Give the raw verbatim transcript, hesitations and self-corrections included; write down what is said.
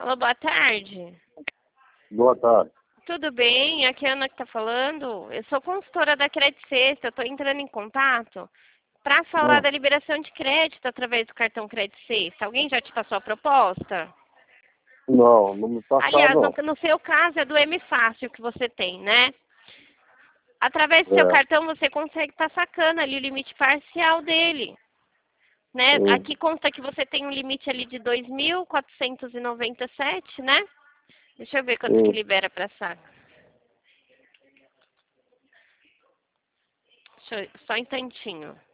Alô, boa tarde. Boa tarde. Tudo bem? Aqui é a Ana que está falando. Eu sou consultora da Credit Sexta. Eu estou entrando em contato para falar Hum. da liberação de crédito através do cartão Credit Sexta. Alguém já te passou a proposta? Não, não me passaram, Aliás, no, não. no seu caso é do M Fácil que você tem, né? Através do seu É. cartão você consegue estar sacando ali o limite parcial dele. Né? Hum. Aqui consta que você tem um limite ali de dois mil quatrocentos e noventa e sete, né? Deixa eu ver quanto que Hum. libera para saca. Deixa eu, só um instantinho.